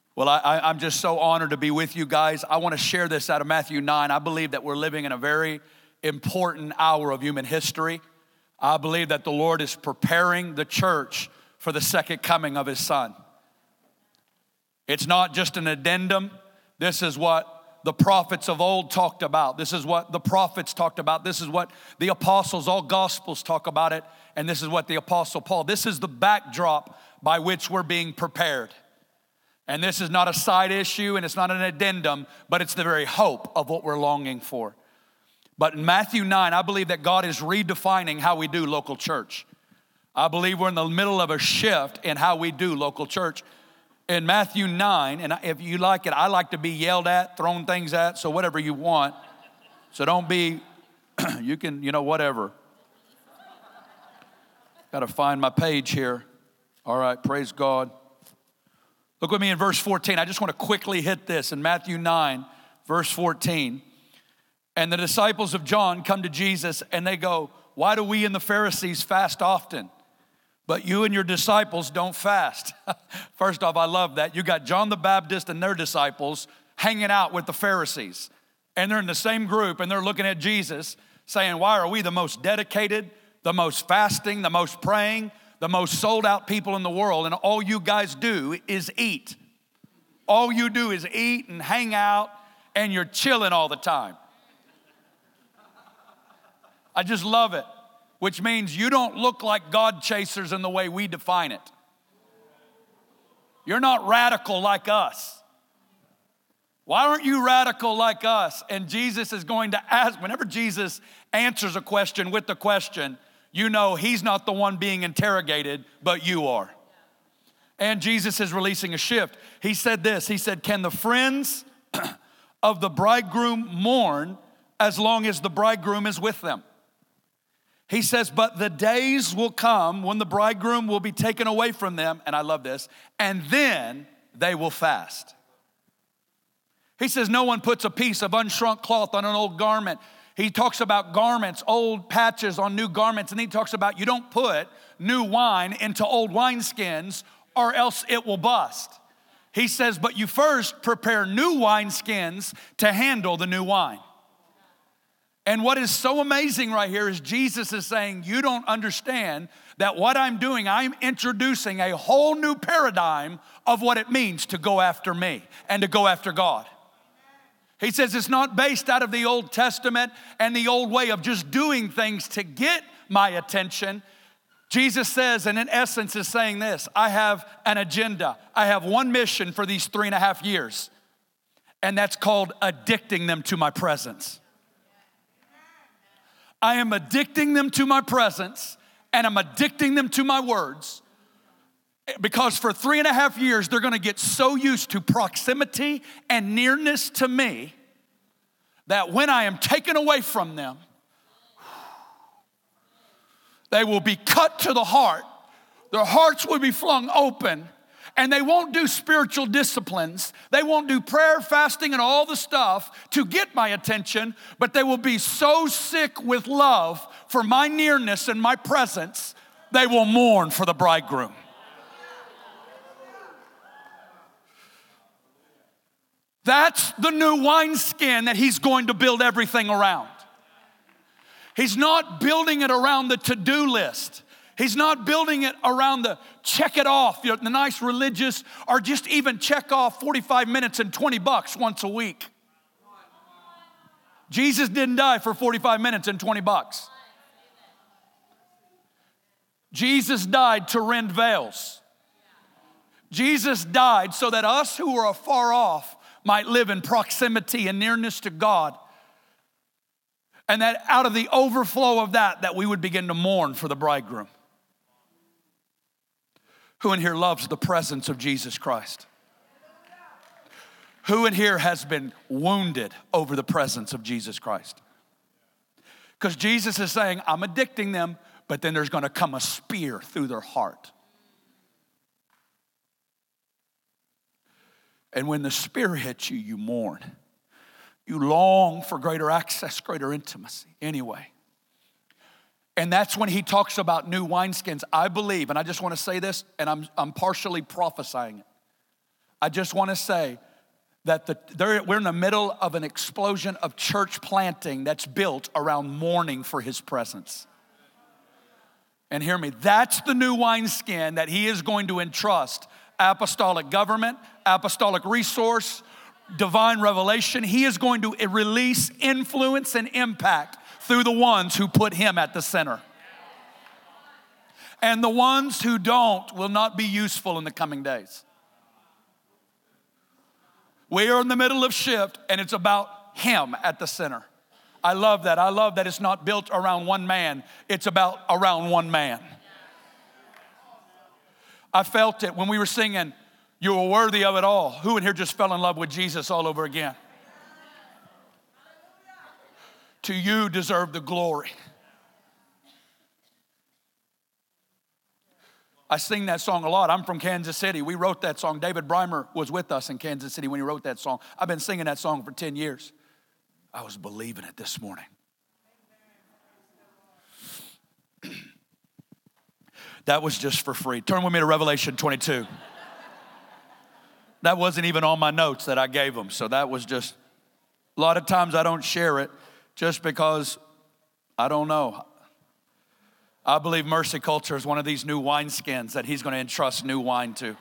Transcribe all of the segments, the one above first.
Well, I'm just so honored to be with you guys. I want to share this out of Matthew 9. I believe that we're living in a very important hour of human history. I believe that the Lord is preparing the church for the second coming of his son. It's not just an addendum. This is what the prophets of old talked about. This is what the prophets talked about. This is what the apostles, all gospels talk about it. And this is what the apostle Paul, this is the backdrop by which we're being prepared. And this is not a side issue and it's not an addendum, but it's the very hope of what we're longing for. But in Matthew 9, I believe that God is redefining how we do local church. I believe we're in the middle of a shift in how we do local church. In Matthew 9, and if you like it, I like to be yelled at, thrown things at, so whatever you want. So don't be, you can, whatever. Got to find my page here. All right, praise God. Look with me in verse 14. I just want to quickly hit this in Matthew 9, verse 14. And the disciples of John come to Jesus and they go, why do we and the Pharisees fast often, but you and your disciples don't fast? First off, I love that. You got John the Baptist and their disciples hanging out with the Pharisees. And they're in the same group and they're looking at Jesus saying, why are we the most dedicated, the most fasting, the most praying, the most sold out people in the world, and all you guys do is eat. All you do is eat and hang out, and you're chilling all the time. I just love it, which means you don't look like God chasers in the way we define it. You're not radical like us. Why aren't you radical like us? And Jesus is going to ask, whenever Jesus answers a question with the question, you know he's not the one being interrogated, but you are. And Jesus is releasing a shift. He said this, he said, can the friends of the bridegroom mourn as long as the bridegroom is with them? He says, but the days will come when the bridegroom will be taken away from them, and I love this, and then they will fast. He says, no one puts a piece of unshrunk cloth on an old garment. He talks about garments, old patches on new garments, and he talks about you don't put new wine into old wineskins or else it will bust. He says, but you first prepare new wineskins to handle the new wine. And what is so amazing right here is Jesus is saying, you don't understand that what I'm doing, I'm introducing a whole new paradigm of what it means to go after me and to go after God. He says it's not based out of the Old Testament and the old way of just doing things to get my attention. Jesus says, and in essence is saying this, I have an agenda. I have one mission for these 3.5 years, and that's called addicting them to my presence. I am addicting them to my presence, and I'm addicting them to my words. Because for 3.5 years, they're going to get so used to proximity and nearness to me that when I am taken away from them, they will be cut to the heart. Their hearts will be flung open, and they won't do spiritual disciplines. They won't do prayer, fasting, and all the stuff to get my attention, but they will be so sick with love for my nearness and my presence, they will mourn for the bridegroom. That's the new wineskin that he's going to build everything around. He's not building it around the to-do list. He's not building it around the check it off, the nice religious, or just even check off 45 minutes and $20 once a week. Jesus didn't die for 45 minutes and $20. Jesus died to rend veils. Jesus died so that us who are afar off might live in proximity and nearness to God. And that out of the overflow of that we would begin to mourn for the bridegroom. Who in here loves the presence of Jesus Christ? Who in here has been wounded over the presence of Jesus Christ? Because Jesus is saying, I'm addicting them, but then there's going to come a spear through their heart. And when the spear hits you, you mourn. You long for greater access, greater intimacy. Anyway. And that's when he talks about new wineskins. I believe, and I just want to say this, and I'm partially prophesying it. I just want to say that we're in the middle of an explosion of church planting that's built around mourning for his presence. And hear me, that's the new wineskin that he is going to entrust apostolic government, apostolic resource, divine revelation. He is going to release influence and impact through the ones who put him at the center. And the ones who don't will not be useful in the coming days. We are in the middle of shift, and it's about him at the center. I love that. I love that it's not built around one man. It's about around one man. I felt it when we were singing, "You are worthy of it all." Who in here just fell in love with Jesus all over again? To you deserve the glory. I sing that song a lot. I'm from Kansas City. We wrote that song. David Breimer was with us in Kansas City when he wrote that song. I've been singing that song for 10 years. I was believing it this morning. That was just for free. Turn with me to Revelation 22. That wasn't even on my notes that I gave them. So that was just, a lot of times I don't share it just because I don't know. I believe Mercy Culture is one of these new wineskins that he's going to entrust new wine to.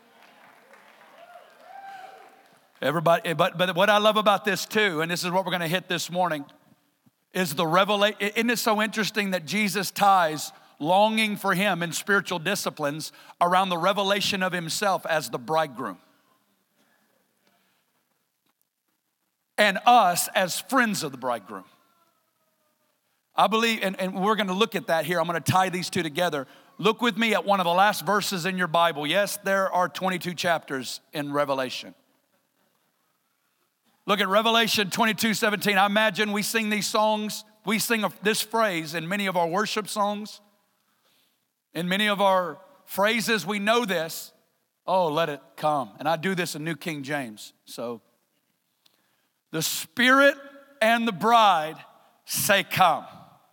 Everybody, but what I love about this too, and this is what we're going to hit this morning, is the revelation. Isn't it so interesting that Jesus ties longing for him in spiritual disciplines around the revelation of himself as the bridegroom? And us as friends of the bridegroom. I believe, and we're going to look at that here. I'm going to tie these two together. Look with me at one of the last verses in your Bible. Yes, there are 22 chapters in Revelation. Look at Revelation 22:17. I imagine we sing these songs. We sing this phrase in many of our worship songs. In many of our phrases, we know this. Oh, let it come. And I do this in New King James. So, the Spirit and the bride say, "Come."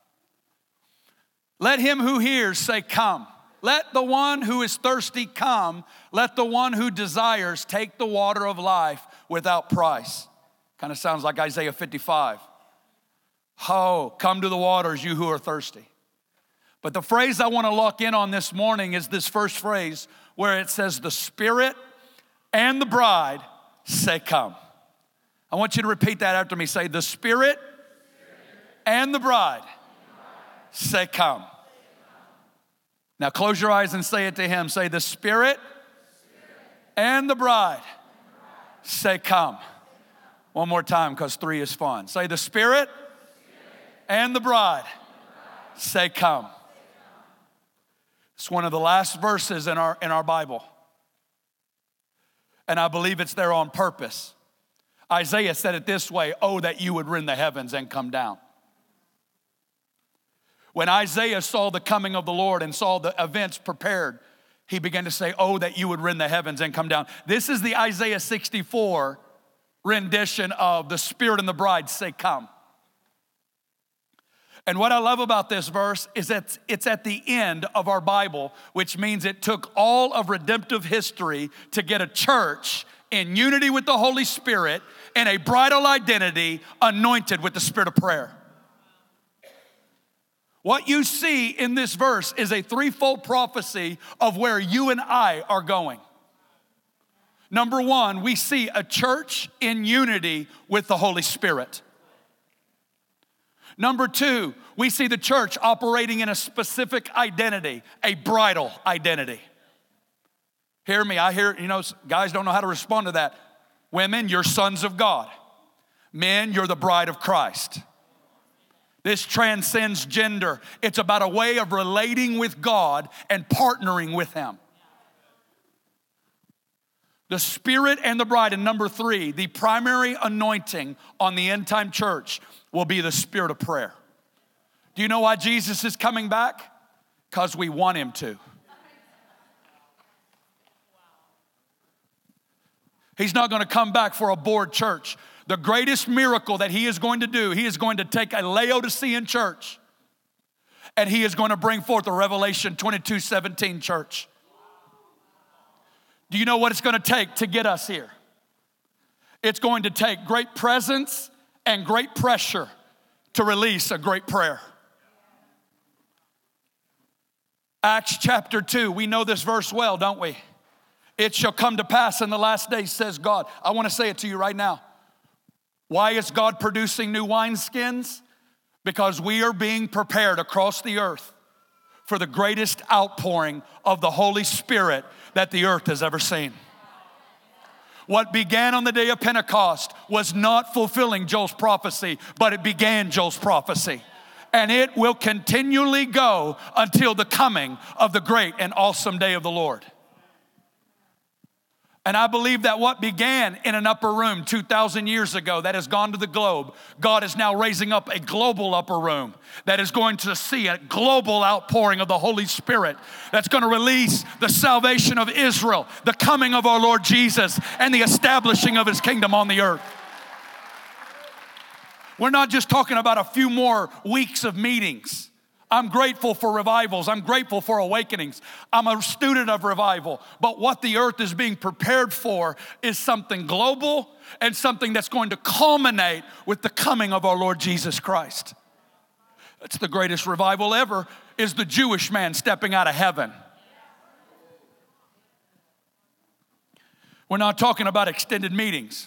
Let him who hears say, "Come." Let the one who is thirsty come. Let the one who desires take the water of life without price. Kind of sounds like Isaiah 55. Ho, come to the waters, you who are thirsty. But the phrase I want to lock in on this morning is this first phrase where it says, the Spirit and the bride say, "Come." I want you to repeat that after me. Say, the Spirit and the bride say, "Come." Now close your eyes and say it to him. Say, the Spirit and the bride say, "Come." One more time, because 3 is fun. Say, the Spirit and the bride say, "Come." It's one of the last verses in our Bible. And I believe it's there on purpose. Isaiah said it this way, "Oh, that you would rend the heavens and come down." When Isaiah saw the coming of the Lord and saw the events prepared, he began to say, "Oh, that you would rend the heavens and come down." This is the Isaiah 64 rendition of the Spirit and the bride say, "Come." And what I love about this verse is that it's at the end of our Bible, which means it took all of redemptive history to get a church in unity with the Holy Spirit and a bridal identity anointed with the spirit of prayer. What you see in this verse is a threefold prophecy of where you and I are going. Number one, we see a church in unity with the Holy Spirit. Number two, we see the church operating in a specific identity, a bridal identity. Hear me, I hear, guys don't know how to respond to that. Women, you're sons of God. Men, you're the bride of Christ. This transcends gender. It's about a way of relating with God and partnering with Him. The Spirit and the bride. And number three, the primary anointing on the end time church will be the spirit of prayer. Do you know why Jesus is coming back? Because we want Him to. He's not going to come back for a bored church. The greatest miracle that He is going to do, He is going to take a Laodicean church and He is going to bring forth a Revelation 22:17 church. Do you know what it's going to take to get us here? It's going to take great presence and great pressure to release a great prayer. Acts chapter 2, we know this verse well, don't we? It shall come to pass in the last days, says God. I want to say it to you right now. Why is God producing new wineskins? Because we are being prepared across the earth for the greatest outpouring of the Holy Spirit that the earth has ever seen. What began on the day of Pentecost was not fulfilling Joel's prophecy, but it began Joel's prophecy. And it will continually go until the coming of the great and awesome day of the Lord. And I believe that what began in an upper room 2,000 years ago that has gone to the globe, God is now raising up a global upper room that is going to see a global outpouring of the Holy Spirit that's going to release the salvation of Israel, the coming of our Lord Jesus, and the establishing of His kingdom on the earth. We're not just talking about a few more weeks of meetings. I'm grateful for revivals. I'm grateful for awakenings. I'm a student of revival. But what the earth is being prepared for is something global and something that's going to culminate with the coming of our Lord Jesus Christ. It's the greatest revival ever, is the Jewish man stepping out of heaven. We're not talking about extended meetings.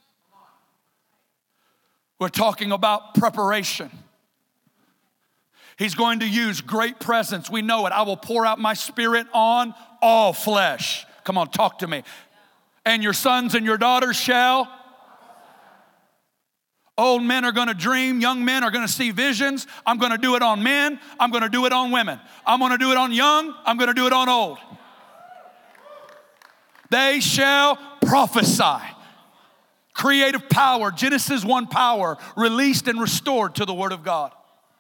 We're talking about preparation. He's going to use great presence. We know it. I will pour out my Spirit on all flesh. Come on, talk to me. And your sons and your daughters shall. Old men are going to dream. Young men are going to see visions. I'm going to do it on men. I'm going to do it on women. I'm going to do it on young. I'm going to do it on old. They shall prophesy. Creative power, Genesis 1 power, released and restored to the Word of God.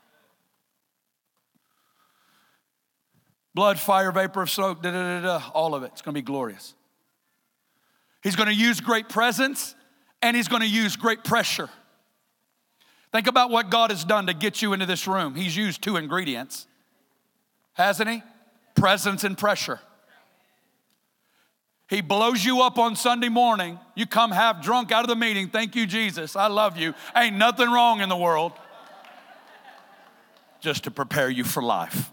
Blood, fire, vapor of smoke, all of it. It's going to be glorious. He's going to use great presence and He's going to use great pressure. Think about what God has done to get you into this room. He's used two ingredients, hasn't He? Presence and pressure. He blows you up on Sunday morning. You come half drunk out of the meeting. Thank you, Jesus. I love you. Ain't nothing wrong in the world. Just to prepare you for life.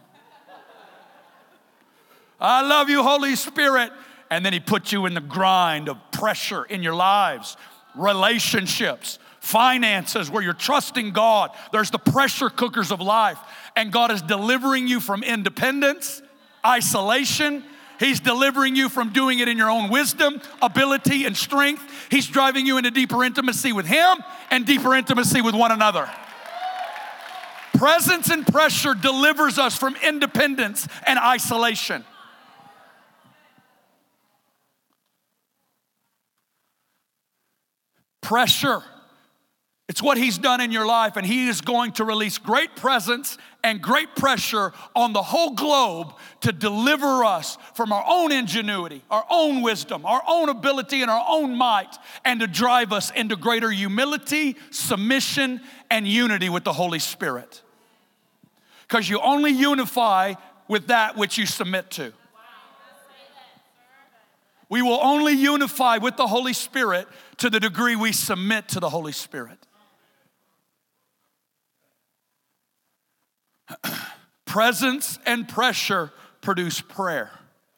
I love you, Holy Spirit. And then He puts you in the grind of pressure in your lives, relationships, finances, where you're trusting God. There's the pressure cookers of life. And God is delivering you from independence, isolation. He's delivering you from doing it in your own wisdom, ability, and strength. He's driving you into deeper intimacy with Him and deeper intimacy with one another. Presence and pressure delivers us from independence and isolation. Pressure. It's what He's done in your life, and He is going to release great presence and great pressure on the whole globe to deliver us from our own ingenuity, our own wisdom, our own ability, and our own might, and to drive us into greater humility, submission, and unity with the Holy Spirit. Because you only unify with that which you submit to. We will only unify with the Holy Spirit to the degree we submit to the Holy Spirit. Presence and pressure produce prayer.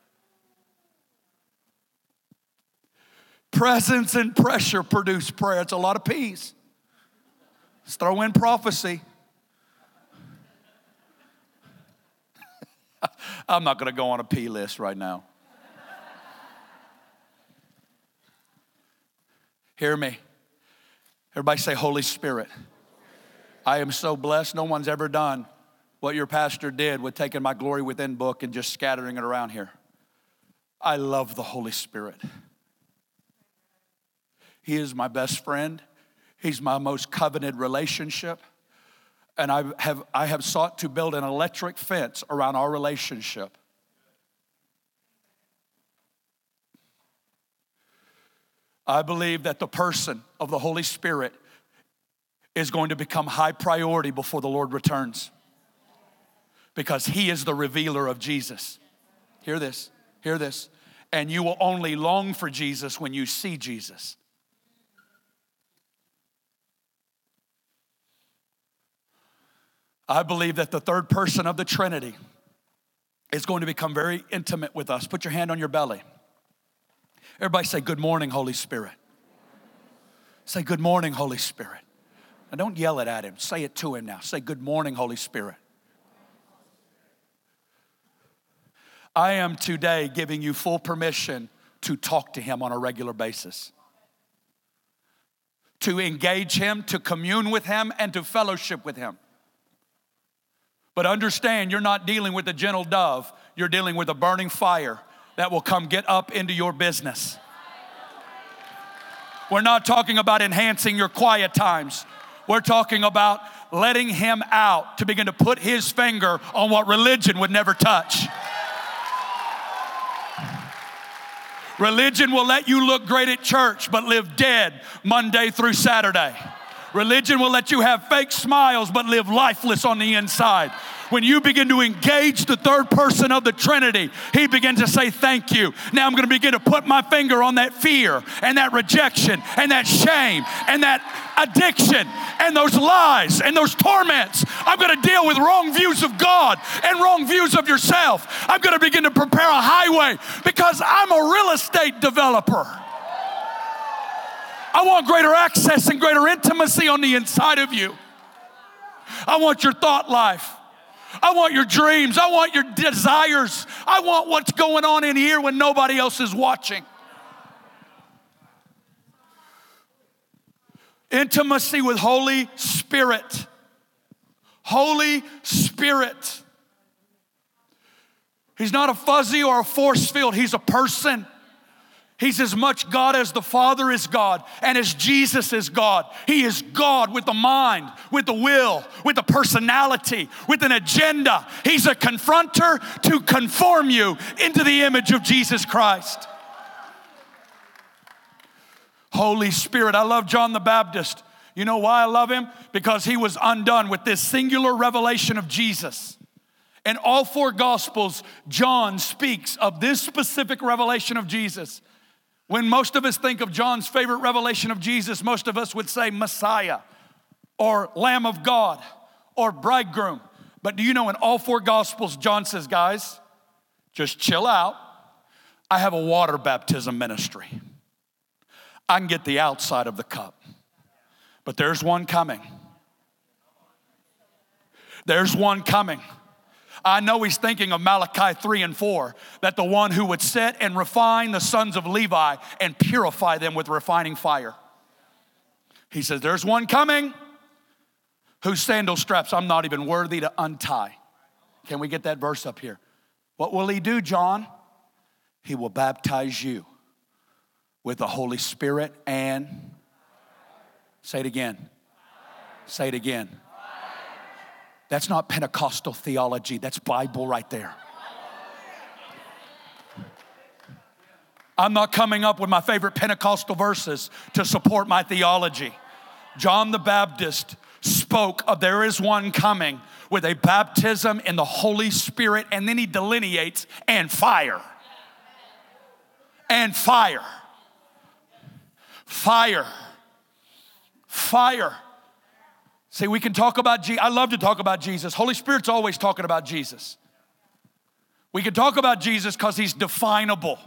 Presence and pressure produce prayer. It's a lot of P's. Let's throw in prophecy. I'm not going to go on a P list right now. Hear me. Everybody say, Holy Spirit. I am so blessed. No one's ever done what your pastor did with taking my Glory Within book and just scattering it around here. I love the Holy Spirit. He is my best friend. He's my most covenanted relationship. And I have sought to build an electric fence around our relationship. I believe that the person of the Holy Spirit is going to become high priority before the Lord returns. Because He is the revealer of Jesus. Hear this, hear this. And you will only long for Jesus when you see Jesus. I believe that the third person of the Trinity is going to become very intimate with us. Put your hand on your belly. Everybody say, good morning, Holy Spirit. Say, good morning, Holy Spirit. Now don't yell it at him. Say it to him now. Say, good morning, Holy Spirit. I am today giving you full permission to talk to him on a regular basis, to engage him, to commune with him, and to fellowship with him. But understand, you're not dealing with a gentle dove. You're dealing with a burning fire that will come get up into your business. We're not talking about enhancing your quiet times. We're talking about letting him out to begin to put his finger on what religion would never touch. Religion will let you look great at church, but live dead Monday through Saturday. Religion will let you have fake smiles, but live lifeless on the inside. When you begin to engage the third person of the Trinity, he begins to say, thank you. Now I'm going to begin to put my finger on that fear and that rejection and that shame and that addiction and those lies and those torments. I'm going to deal with wrong views of God and wrong views of yourself. I'm going to begin to prepare a highway because I'm a real estate developer. I want greater access and greater intimacy on the inside of you. I want your thought life. I want your dreams. I want your desires. I want what's going on in here when nobody else is watching. Intimacy with Holy Spirit. Holy Spirit. He's not a fuzzy or a force field. He's a person. He's as much God as the Father is God and as Jesus is God. He is God with the mind, with the will, with the personality, with an agenda. He's a confronter to conform you into the image of Jesus Christ. Holy Spirit. I love John the Baptist. You know why I love him? Because he was undone with this singular revelation of Jesus. In all four Gospels, John speaks of this specific revelation of Jesus. When most of us think of John's favorite revelation of Jesus, most of us would say Messiah or Lamb of God or bridegroom. But do you know in all four Gospels, John says, guys, just chill out. I have a water baptism ministry. I can get the outside of the cup. But there's one coming. There's one coming. I know he's thinking of Malachi 3 and 4, that the one who would set and refine the sons of Levi and purify them with refining fire. He says, there's one coming whose sandal straps I'm not even worthy to untie. Can we get that verse up here? What will he do, John? He will baptize you with the Holy Spirit and, say it again. Say it again. That's not Pentecostal theology. That's Bible right there. I'm not coming up with my favorite Pentecostal verses to support my theology. John the Baptist spoke of there is one coming with a baptism in the Holy Spirit, and then he delineates, and fire. And fire. Fire. Fire. See, we can talk about Jesus. I love to talk about Jesus. Holy Spirit's always talking about Jesus. We can talk about Jesus because he's definable.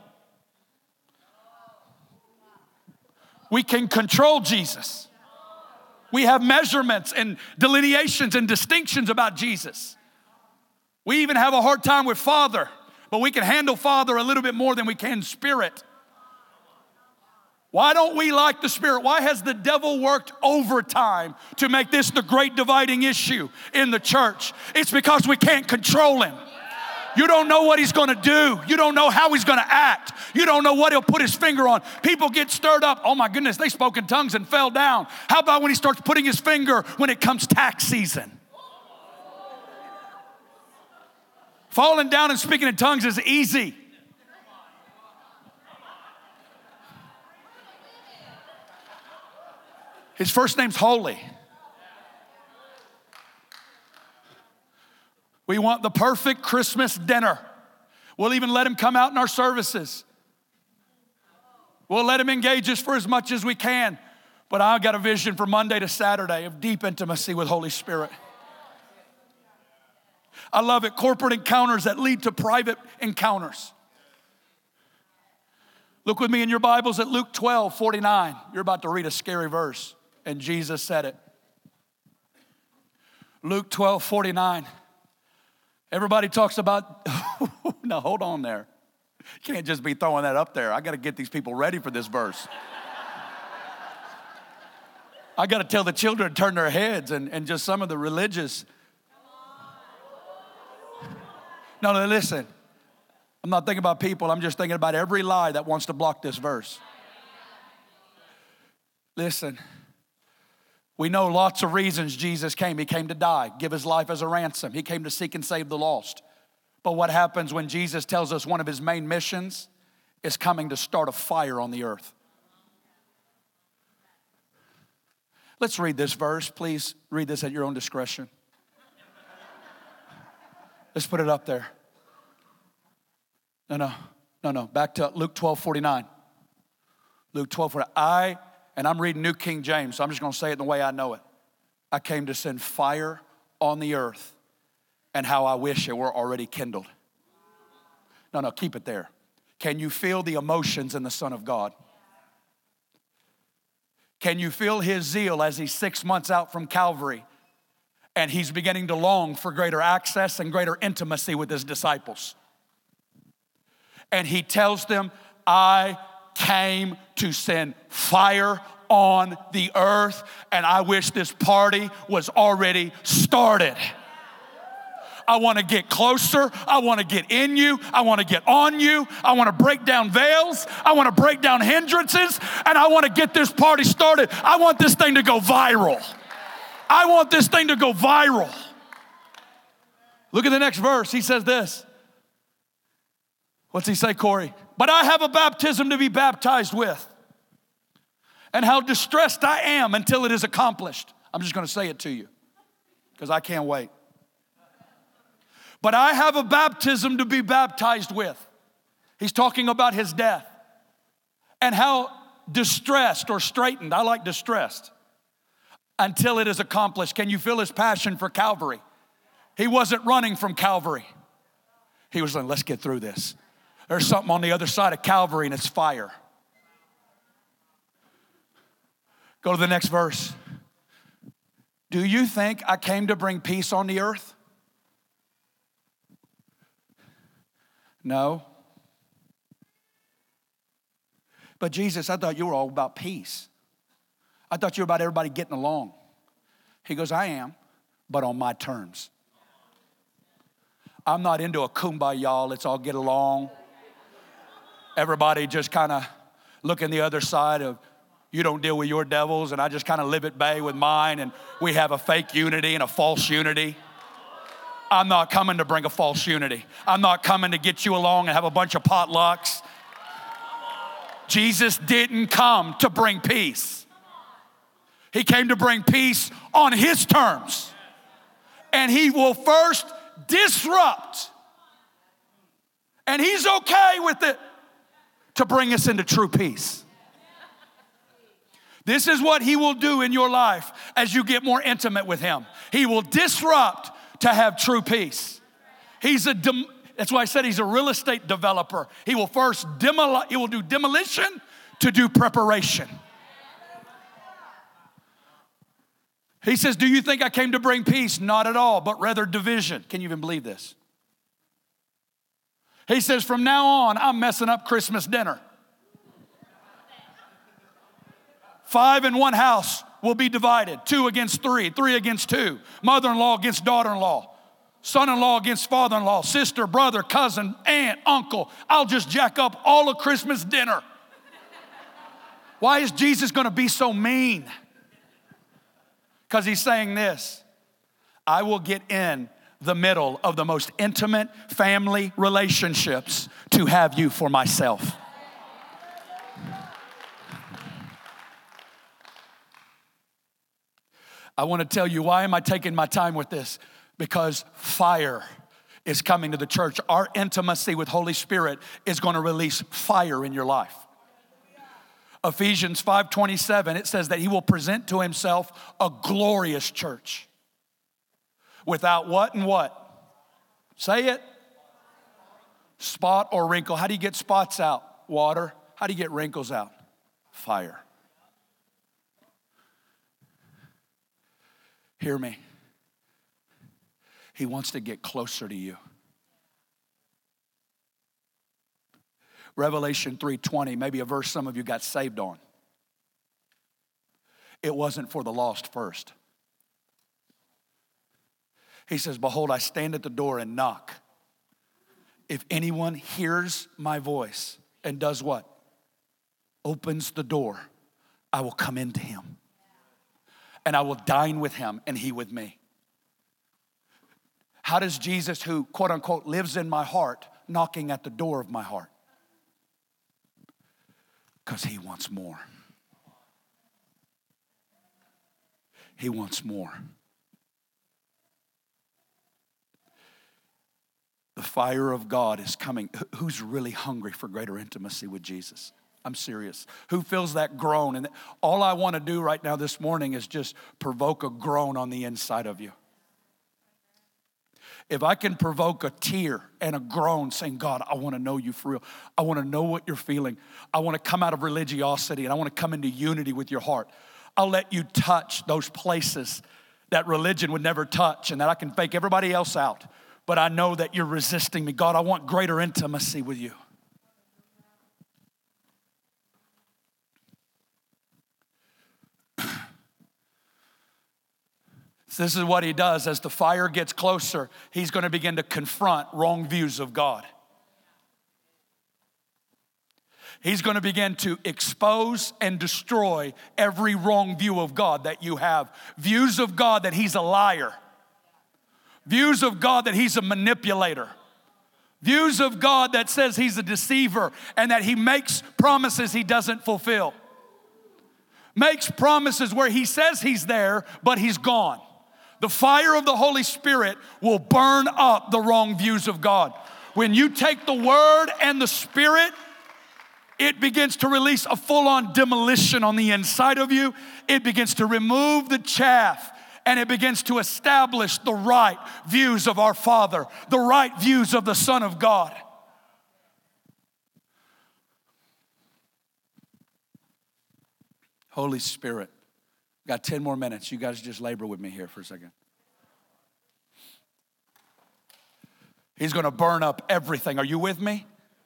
We can control Jesus. We have measurements and delineations and distinctions about Jesus. We even have a hard time with Father, but we can handle Father a little bit more than we can Spirit. Why don't we like the Spirit? Why has the devil worked overtime to make this the great dividing issue in the church? It's because we can't control him. You don't know what he's going to do. You don't know how he's going to act. You don't know what he'll put his finger on. People get stirred up. Oh my goodness, they spoke in tongues and fell down. How about when he starts putting his finger when it comes tax season? Falling down and speaking in tongues is easy. His first name's Holy. We want the perfect Christmas dinner. We'll even let him come out in our services. We'll let him engage us for as much as we can. But I got a vision for Monday to Saturday of deep intimacy with Holy Spirit. I love it. Corporate encounters that lead to private encounters. Look with me in your Bibles at Luke 12:49. You're about to read a scary verse, and Jesus said it. Luke 12:49. Everybody talks about, now hold on there. You can't just be throwing that up there. I got to get these people ready for this verse. I got to tell the children to turn their heads and just some of the religious. No, listen. I'm not thinking about people. I'm just thinking about every lie that wants to block this verse. Listen. We know lots of reasons Jesus came. He came to die, give his life as a ransom. He came to seek and save the lost. But what happens when Jesus tells us one of his main missions is coming to start a fire on the earth? Let's read this verse. Please read this at your own discretion. Let's put it up there. No. Back to Luke 12:49. Luke 12:49. And I'm reading New King James, so I'm just going to say it the way I know it. I came to send fire on the earth, and how I wish it were already kindled. No, keep it there. Can you feel the emotions in the Son of God? Can you feel his zeal as he's 6 months out from Calvary, and he's beginning to long for greater access and greater intimacy with his disciples? And he tells them, I came to send fire on the earth, and I wish this party was already started. I want to get closer. I want to get in you. I want to get on you. I want to break down veils. I want to break down hindrances, and I want to get this party started. I want this thing to go viral. I want this thing to go viral. Look at the next verse. He says this. What's he say, Corey? But I have a baptism to be baptized with, and how distressed I am until it is accomplished. I'm just going to say it to you because I can't wait. But I have a baptism to be baptized with. He's talking about his death and how distressed or straitened, I like distressed, until it is accomplished. Can you feel his passion for Calvary? He wasn't running from Calvary. He was like, let's get through this. There's something on the other side of Calvary, and it's fire. Go to the next verse. Do you think I came to bring peace on the earth? No. But Jesus, I thought you were all about peace. I thought you were about everybody getting along. He goes, I am, but on my terms. I'm not into a kumbaya, let's all get along. Everybody just kind of look in the other side of, you don't deal with your devils, and I just kind of live at bay with mine, and we have a fake unity and a false unity. I'm not coming to bring a false unity. I'm not coming to get you along and have a bunch of potlucks. Jesus didn't come to bring peace. He came to bring peace on his terms. And he will first disrupt. And he's okay with it to bring us into true peace. This is what he will do in your life as you get more intimate with him. He will disrupt to have true peace. That's why I said he's a real estate developer. He will first he will do demolition to do preparation. He says, do you think I came to bring peace? Not at all, but rather division. Can you even believe this? He says, from now on, I'm messing up Christmas dinner. 5 in one house will be divided. 2 against 3, 3 against 2. Mother-in-law against daughter-in-law. Son-in-law against father-in-law. Sister, brother, cousin, aunt, uncle. I'll just jack up all of Christmas dinner. Why is Jesus going to be so mean? Because he's saying this. I will get in the middle of the most intimate family relationships to have you for myself. I want to tell you, why am I taking my time with this? Because fire is coming to the church. Our intimacy with Holy Spirit is going to release fire in your life. Ephesians 5:27, it says that he will present to himself a glorious church. Without what and what? Say it. Spot or wrinkle. How do you get spots out? Water. How do you get wrinkles out? Fire. Hear me. He wants to get closer to you. Revelation 3:20, maybe a verse some of you got saved on. It wasn't for the lost first. He says, behold, I stand at the door and knock. If anyone hears my voice and does what? Opens the door, I will come into him. And I will dine with him and he with me. How does Jesus, who quote unquote lives in my heart, knocking at the door of my heart? Because he wants more. He wants more. The fire of God is coming. Who's really hungry for greater intimacy with Jesus? I'm serious. Who feels that groan? And all I want to do right now this morning is just provoke a groan on the inside of you. If I can provoke a tear and a groan saying, God, I want to know you for real. I want to know what you're feeling. I want to come out of religiosity and I want to come into unity with your heart. I'll let you touch those places that religion would never touch and that I can fake everybody else out. But I know that you're resisting me. God, I want greater intimacy with you. So this is what he does. As the fire gets closer, he's going to begin to confront wrong views of God. He's going to begin to expose and destroy every wrong view of God that you have. Views of God that he's a liar. Views of God that he's a manipulator. Views of God that says he's a deceiver and that he makes promises he doesn't fulfill. Makes promises where he says he's there, but he's gone. The fire of the Holy Spirit will burn up the wrong views of God. When you take the Word and the Spirit, it begins to release a full-on demolition on the inside of you. It begins to remove the chaff, and it begins to establish the right views of our Father, the right views of the Son of God. Holy Spirit. Got 10 more minutes. You guys just labor with me here for a second. He's going to burn up everything. Are you with me?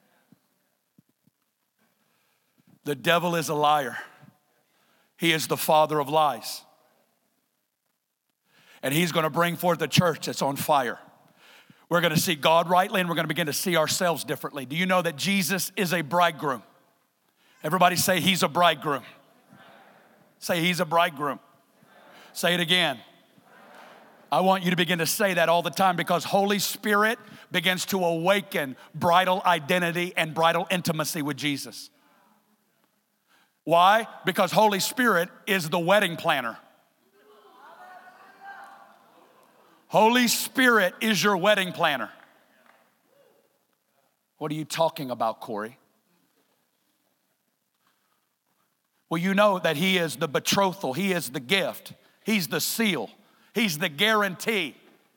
The devil is a liar. He is the father of lies. And he's going to bring forth a church that's on fire. We're going to see God rightly, and we're going to begin to see ourselves differently. Do you know that Jesus is a bridegroom? Everybody say he's a bridegroom. Say he's a bridegroom. Say it again. I want you to begin to say that all the time because Holy Spirit begins to awaken bridal identity and bridal intimacy with Jesus. Why? Because Holy Spirit is the wedding planner. Holy Spirit is your wedding planner. What are you talking about, Corey? Well, you know that he is the betrothal. He is the gift. He's the seal. He's the guarantee.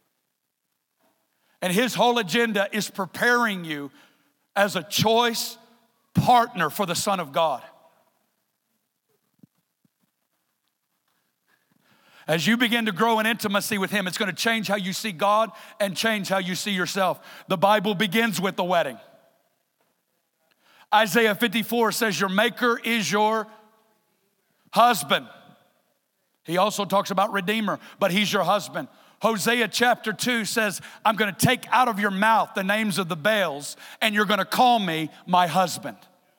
And his whole agenda is preparing you as a choice partner for the Son of God. As you begin to grow in intimacy with him, it's going to change how you see God and change how you see yourself. The Bible begins with the wedding. Isaiah 54 says your maker is your husband. He also talks about Redeemer, but he's your husband. Hosea chapter 2 says, I'm going to take out of your mouth the names of the Baals, and you're going to call me my husband.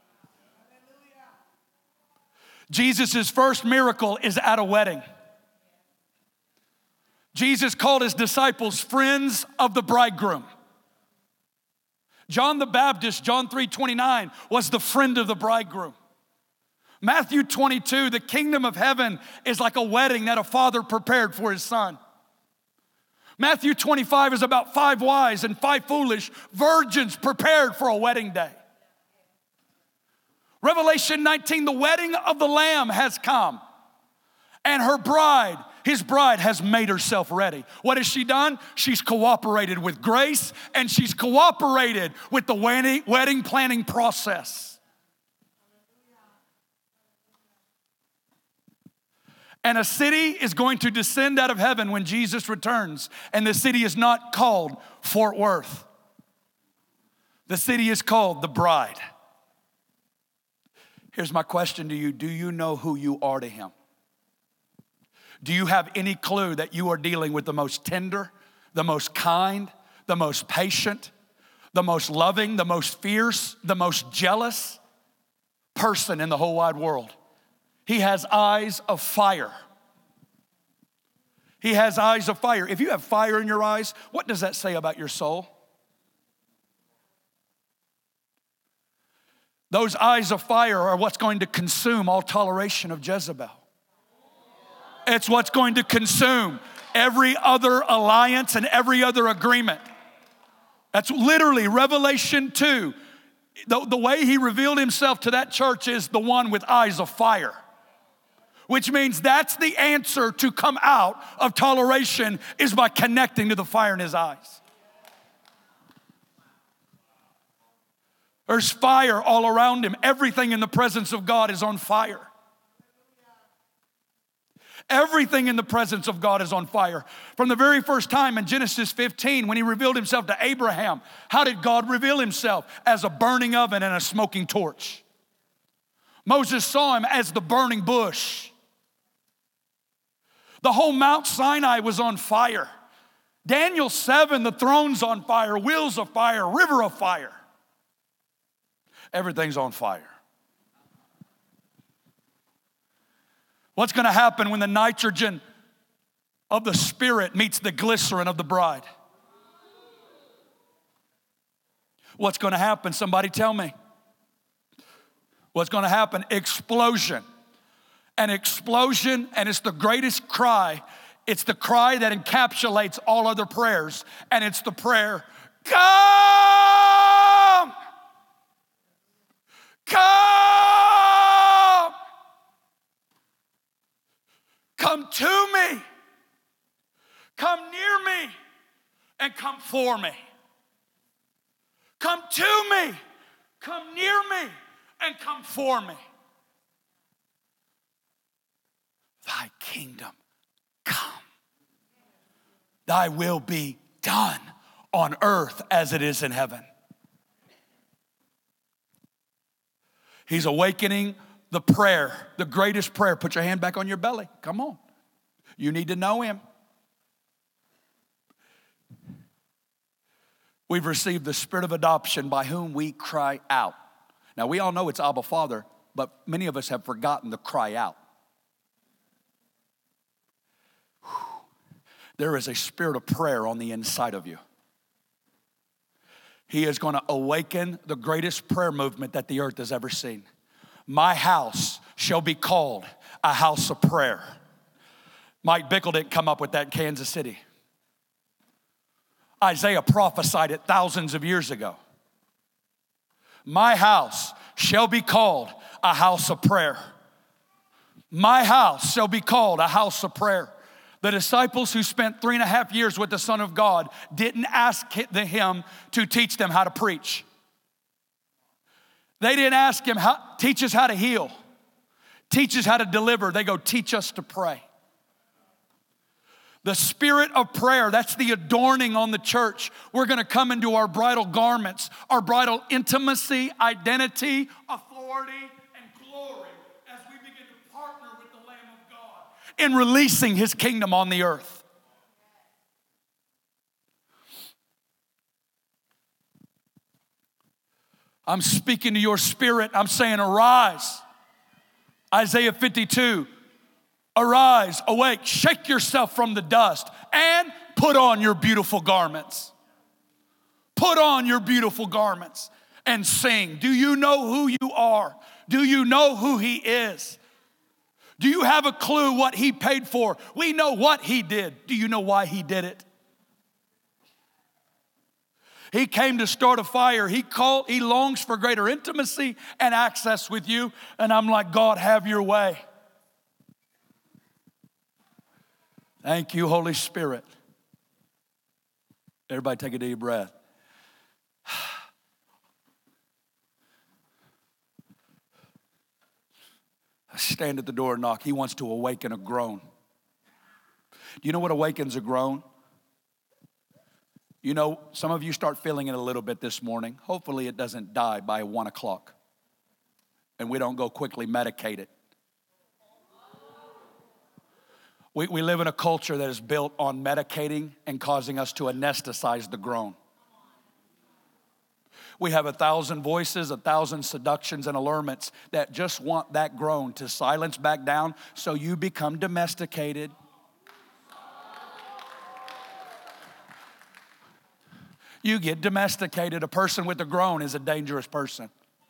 Jesus' first miracle is at a wedding. Jesus called his disciples friends of the bridegroom. John the Baptist, John 3:29, was the friend of the bridegroom. Matthew 22, the kingdom of heaven is like a wedding that a father prepared for his son. Matthew 25 is about 5 wise and 5 foolish virgins prepared for a wedding day. Revelation 19, the wedding of the Lamb has come. And his bride has made herself ready. What has she done? She's cooperated with grace, and she's cooperated with the wedding planning process. And a city is going to descend out of heaven when Jesus returns. And the city is not called Fort Worth. The city is called the bride. Here's my question to you. Do you know who you are to him? Do you have any clue that you are dealing with the most tender, the most kind, the most patient, the most loving, the most fierce, the most jealous person in the whole wide world? He has eyes of fire. He has eyes of fire. If you have fire in your eyes, what does that say about your soul? Those eyes of fire are what's going to consume all toleration of Jezebel. It's what's going to consume every other alliance and every other agreement. That's literally Revelation 2. The way he revealed himself to that church is the one with eyes of fire. Which means that's the answer to come out of toleration, is by connecting to the fire in his eyes. There's fire all around him. Everything in the presence of God is on fire. Everything in the presence of God is on fire. From the very first time in Genesis 15, when he revealed himself to Abraham, how did God reveal himself? As a burning oven and a smoking torch. Moses saw him as the burning bush. The whole Mount Sinai was on fire. Daniel 7, the throne's on fire, wheels of fire, river of fire. Everything's on fire. What's going to happen when the nitrogen of the Spirit meets the glycerin of the bride? What's going to happen? Somebody tell me. What's going to happen? Explosion. An explosion, and it's the greatest cry. It's the cry that encapsulates all other prayers, and it's the prayer, come! Come! Come to me, come near me, and come for me. Come to me, come near me, and come for me. Thy kingdom come. Thy will be done on earth as it is in heaven. He's awakening the prayer, the greatest prayer. Put your hand back on your belly. Come on. You need to know him. We've received the spirit of adoption by whom we cry out. Now, we all know it's Abba Father, but many of us have forgotten the cry out. There is a spirit of prayer on the inside of you. He is going to awaken the greatest prayer movement that the earth has ever seen. My house shall be called a house of prayer. Mike Bickle didn't come up with that in Kansas City. Isaiah prophesied it thousands of years ago. My house shall be called a house of prayer. My house shall be called a house of prayer. The disciples who spent 3.5 years with the Son of God didn't ask him to teach them how to preach. They didn't ask him, teach us how to heal. Teach us how to deliver. They go, teach us to pray. The spirit of prayer, that's the adorning on the church. We're going to come into our bridal garments, our bridal intimacy, identity, authority, and glory as we begin to partner with the Lamb of God in releasing his kingdom on the earth. I'm speaking to your spirit. I'm saying, arise. Isaiah 52. Arise, awake, shake yourself from the dust, and put on your beautiful garments. Put on your beautiful garments and sing. Do you know who you are? Do you know who he is? Do you have a clue what he paid for? We know what he did. Do you know why he did it? He came to start a fire. He longs for greater intimacy and access with you. And I'm like, God, have your way. Thank you, Holy Spirit. Everybody take a deep breath. I stand at the door and knock. He wants to awaken a groan. Do you know what awakens a groan? You know, some of you start feeling it a little bit this morning. Hopefully it doesn't die by 1 o'clock. And we don't go quickly medicate it. We live in a culture that is built on medicating and causing us to anesthetize the groan. We have 1,000 voices, 1,000 seductions and allurements that just want that groan to silence back down so you become domesticated. You get domesticated. A person with a groan is a dangerous person.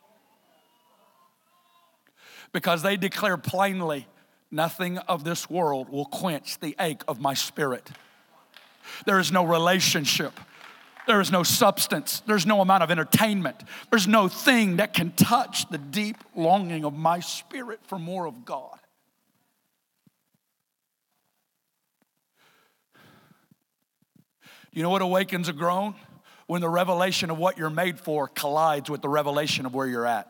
Because they declare plainly, nothing of this world will quench the ache of my spirit. There is no relationship. There is no substance. There's no amount of entertainment. There's no thing that can touch the deep longing of my spirit for more of God. You know what awakens a groan? When the revelation of what you're made for collides with the revelation of where you're at.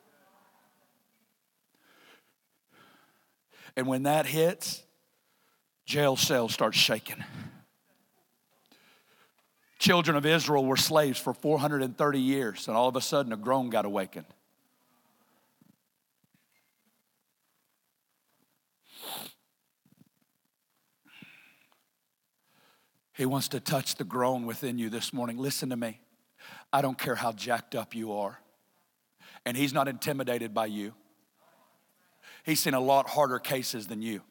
And when that hits, jail cells start shaking. Children of Israel were slaves for 430 years, and all of a sudden a groan got awakened. He wants to touch the groan within you this morning. Listen to me. I don't care how jacked up you are. And he's not intimidated by you. He's seen a lot harder cases than you.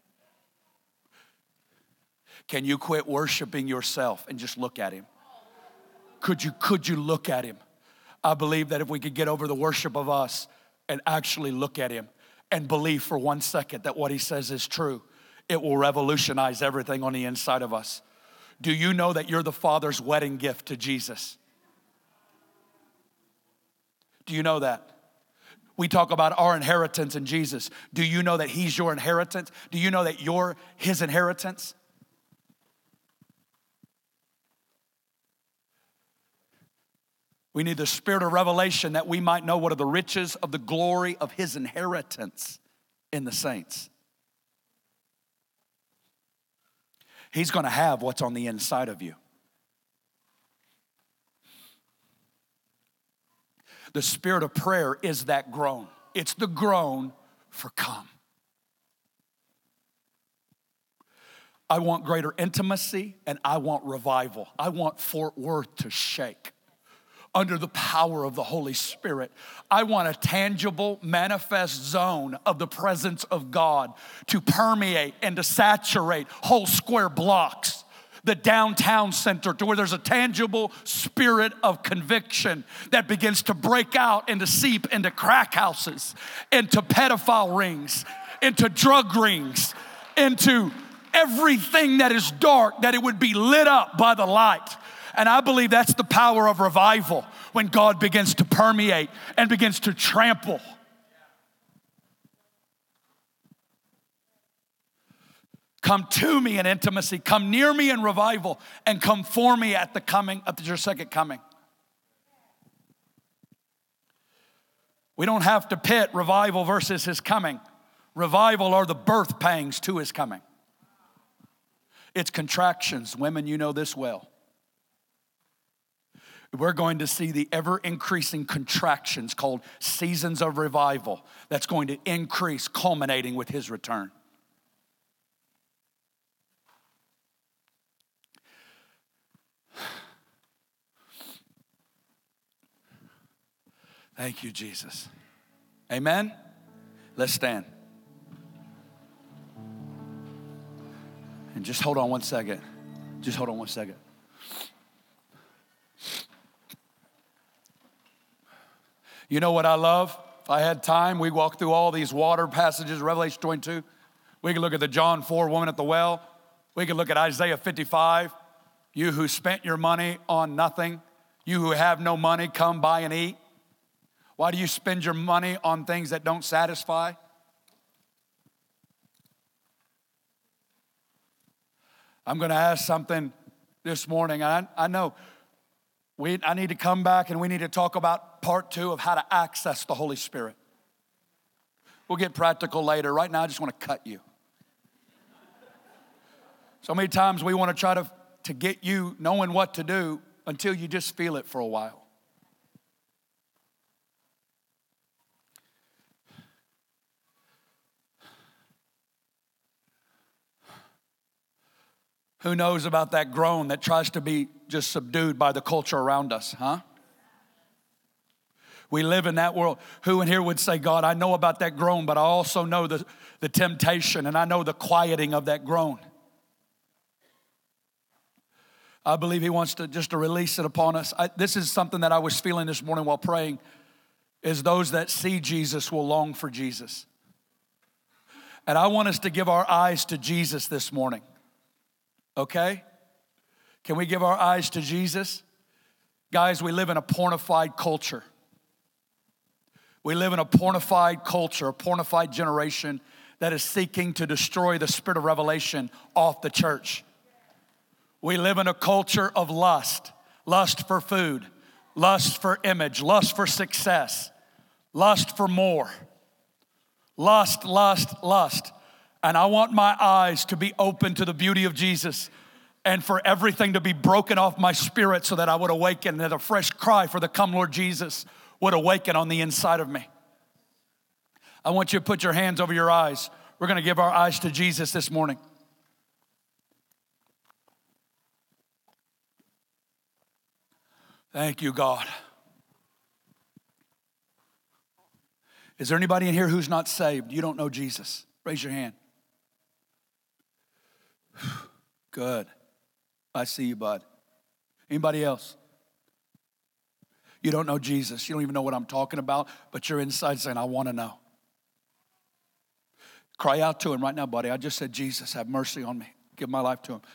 Can you quit worshiping yourself and just look at him? Could you look at him? I believe that if we could get over the worship of us and actually look at him and believe for 1 second that what he says is true, it will revolutionize everything on the inside of us. Do you know that you're the Father's wedding gift to Jesus? Do you know that? We talk about our inheritance in Jesus. Do you know that he's your inheritance? Do you know that you're his inheritance? We need the spirit of revelation that we might know what are the riches of the glory of his inheritance in the saints. He's going to have what's on the inside of you. The spirit of prayer is that groan. It's the groan for come. I want greater intimacy and I want revival. I want Fort Worth to shake under the power of the Holy Spirit. I want a tangible, manifest zone of the presence of God to permeate and to saturate whole square blocks, the downtown center, to where there's a tangible spirit of conviction that begins to break out and to seep into crack houses, into pedophile rings, into drug rings, into everything that is dark, that it would be lit up by the light. And I believe that's the power of revival, when God begins to permeate and begins to trample. Come to me in intimacy, come near me in revival, and come for me at your second coming. We don't have to pit revival versus his coming. Revival are the birth pangs to his coming. It's contractions. Women, you know this well. We're going to see the ever-increasing contractions called seasons of revival that's going to increase, culminating with his return. Thank you, Jesus. Amen? Let's stand. And just hold on 1 second. Just hold on 1 second. You know what I love? If I had time, we'd walk through all these water passages, Revelation 22. We could look at the John 4 woman at the well. We could look at Isaiah 55. You who spent your money on nothing You who have no money, come buy and eat. Why do you spend your money on things that don't satisfy? I'm going to ask something this morning. I know I need to come back and we need to talk about part 2 of how to access the Holy Spirit. We'll get practical later. Right now, I just want to cut you. So many times we want to try to get you knowing what to do until you just feel it for a while. Who knows about that groan that tries to be just subdued by the culture around us, huh? We live in that world. Who in here would say, God, I know about that groan, but I also know the temptation and I know the quieting of that groan. I believe he wants to release it upon us. This is something that I was feeling this morning while praying, is those that see Jesus will long for Jesus. And I want us to give our eyes to Jesus this morning. Okay? Can we give our eyes to Jesus? Guys, we live in a pornified culture. We live in a pornified culture, a pornified generation that is seeking to destroy the spirit of revelation off the church. We live in a culture of lust for food, lust for image, lust for success, lust for more. Lust. And I want my eyes to be open to the beauty of Jesus and for everything to be broken off my spirit so that I would awaken, that a fresh cry for the come Lord Jesus would awaken on the inside of me. I want you to put your hands over your eyes. We're going to give our eyes to Jesus this morning. Thank you, God. Is there anybody in here who's not saved? You don't know Jesus? Raise your hand. Good. I see you, bud. Anybody else? You don't know Jesus. You don't even know what I'm talking about, but you're inside saying, I want to know. Cry out to him right now, buddy. I just said, Jesus, have mercy on me. Give my life to him.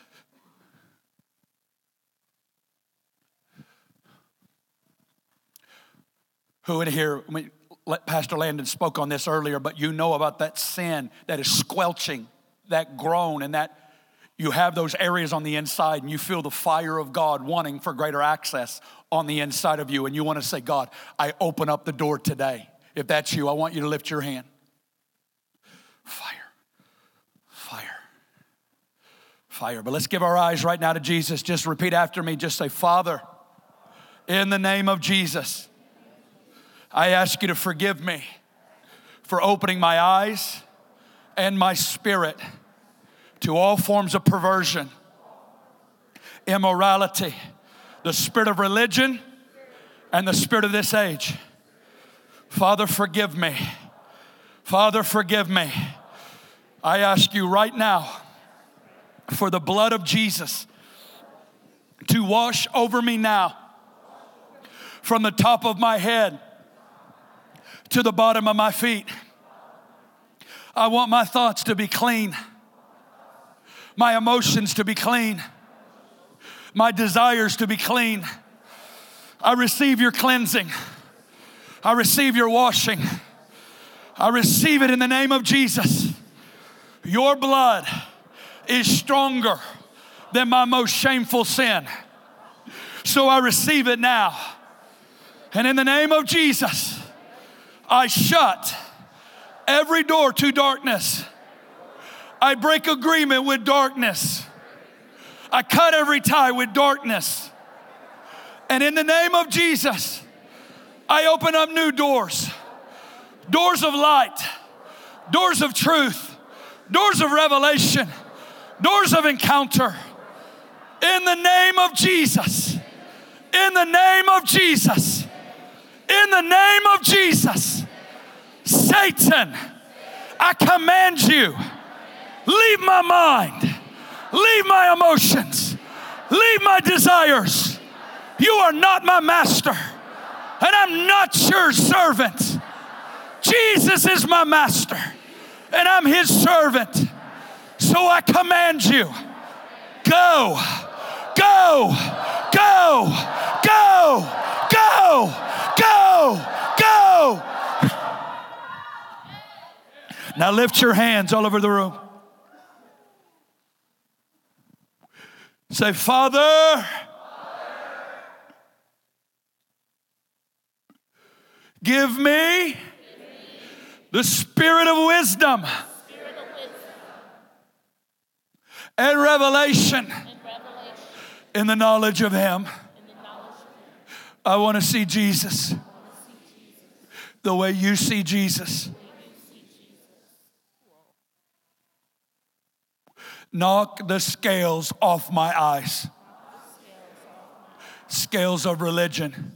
Who in here, Pastor Landon spoke on this earlier, but you know about that sin that is squelching, that groan, and that you have those areas on the inside and you feel the fire of God wanting for greater access on the inside of you. And you want to say, God, I open up the door today. If that's you, I want you to lift your hand. Fire. But let's give our eyes right now to Jesus. Just repeat after me. Just say, Father, in the name of Jesus, I ask you to forgive me for opening my eyes and my spirit to all forms of perversion, immorality, the spirit of religion, and the spirit of this age. Father, forgive me. Father, forgive me. I ask you right now for the blood of Jesus to wash over me now from the top of my head to the bottom of my feet. I want my thoughts to be clean, my emotions to be clean, my desires to be clean. I receive your cleansing. I receive your washing. I receive it in the name of Jesus. Your blood is stronger than my most shameful sin. So I receive it now. And in the name of Jesus, I shut every door to darkness. I break agreement with darkness. I cut every tie with darkness. And in the name of Jesus, I open up new doors. Doors of light. Doors of truth. Doors of revelation. Doors of encounter. In the name of Jesus. In the name of Jesus. In the name of Jesus. Satan, I command you, leave my mind, leave my emotions, leave my desires. You are not my master, and I'm not your servant. Jesus is my master, and I'm his servant. So I command you, go, go, go, Go, go, go, go. Now lift your hands all over the room. Say, Father, give me the spirit of wisdom and revelation in the knowledge of Him. I want to see Jesus the way you see Jesus. Knock the scales off my eyes. Scales of religion.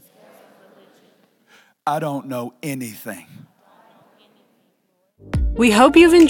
I don't know anything. We hope you've enjoyed